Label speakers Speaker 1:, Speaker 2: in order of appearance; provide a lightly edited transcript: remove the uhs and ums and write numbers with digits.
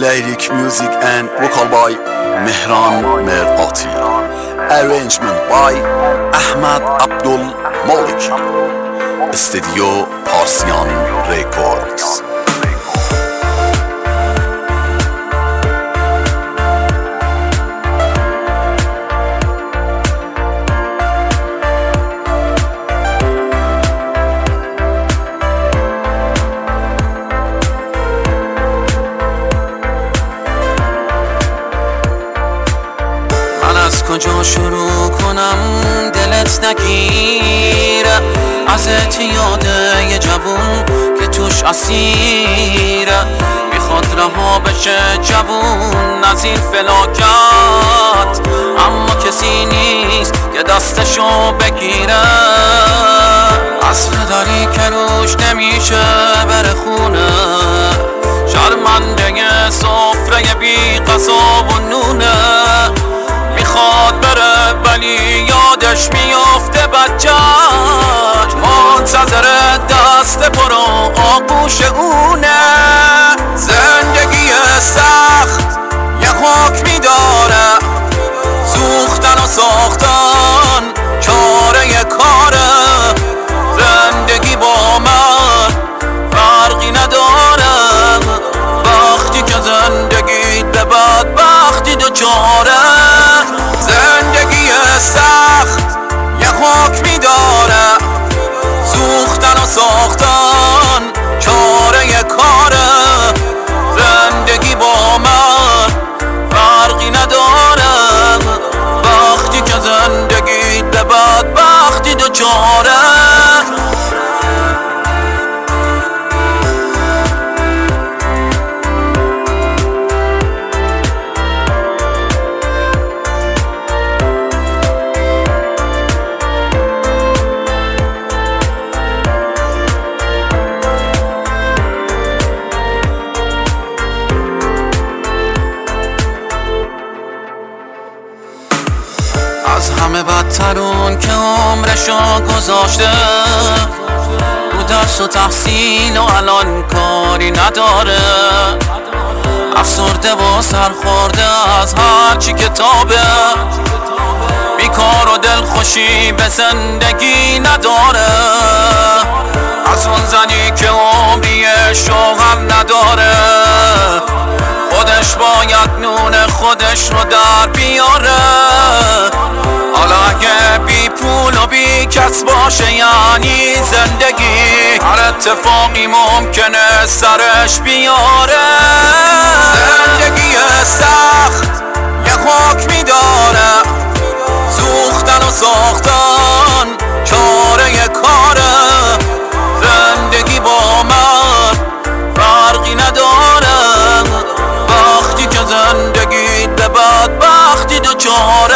Speaker 1: Lyric music and vocal by Mehran Merqati. Arrangement by Ahmad Abdul Malik. Studio Parsian Records.
Speaker 2: از کجا شروع کنم دلت نگیره، ازت یاده یه جوون که توش اسیره، میخواد رها بشه جوون از این فلاکت، اما کسی نیست که دستشو بگیره. از پدری که روش نمیشه بره خونه، شرمنده سفره بی غذا و نونه، میخواد بره ولی یادش میافته بچه‌ش، منتظر دست پر آغوش اونه. زندگی سخت یه حکمی داره، سوختن و ساختن چاره کاره، زندگی با من فرقی نداره، وقتی که زندگی به بدبختی دچاره. زندگی سخت یه حکمی داره، سوختن و ساختن چاره کاره، زندگی با من فرقی نداره، وقتی که زندگی به بدبختی دچاره. از همه بدتر اون که عمرشو گذاشته رو درس و تحصیل و الان کاری نداره، افسرده و سرخورده از هرچی کتابه، بیکار و دلخوشی به زندگی نداره. از اون زنی که عمری شوهر نداره، خودش باید نون خودش رو در بیاره. حالا اگه بی پول و بی کس باشه یعنی زندگی هر اتفاقی ممکنه سرش بیاره. زندگی سخت یه حکمی داره، سوختن و ساختن چاره کاره، زندگی با من فرقی نداره، وقتی که زندگی به بدبختی دچاره.